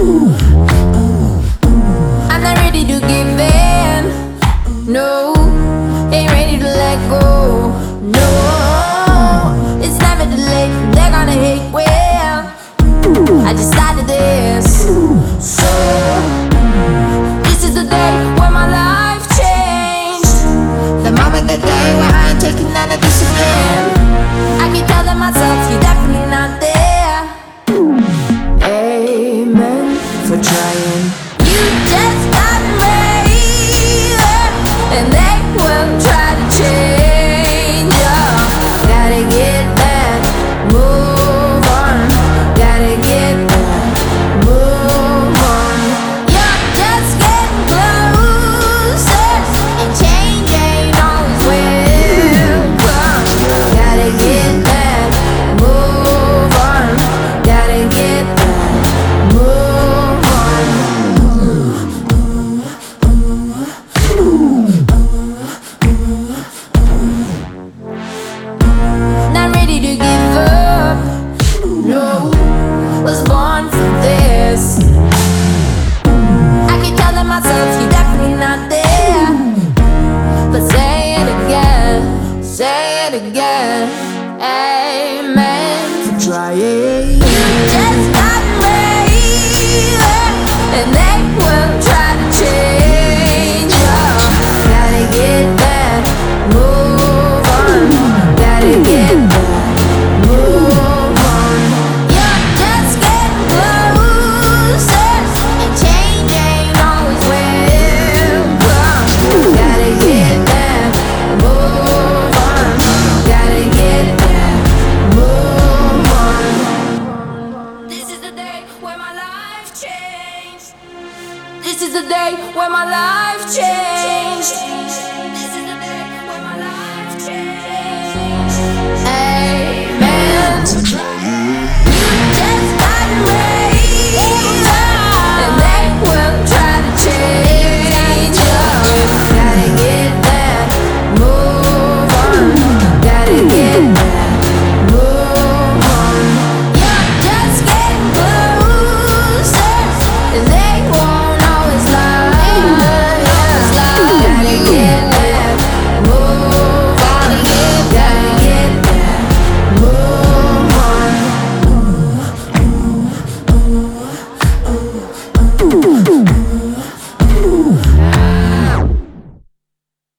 I'm not ready to give in. No, ain't ready to let go. No, it's never too late. They're gonna hate well. I just started this. So this is the day where my life changed. The moment, the day where I ain't taking none of this again. I keep telling myself you're definitely not there. Amen for trying. You just got made, and they will try to change you. Gotta get back, move on. Gotta get back, move on. You're just getting closer, and change ain't always welcome. Gotta get back, move on. Gotta get back, move on. Not ready to give up. No, was born for this. I keep telling myself you're definitely not there. But say it again, say it again. Amen for trying. You just got made, and they will try to change you. Gotta get back, move on. Gotta get back, move on. You're just getting closer, and change ain't always welcome. Gotta get back, move on. Gotta get back, move on. This is the day where my life changed. This is the day where my life changed.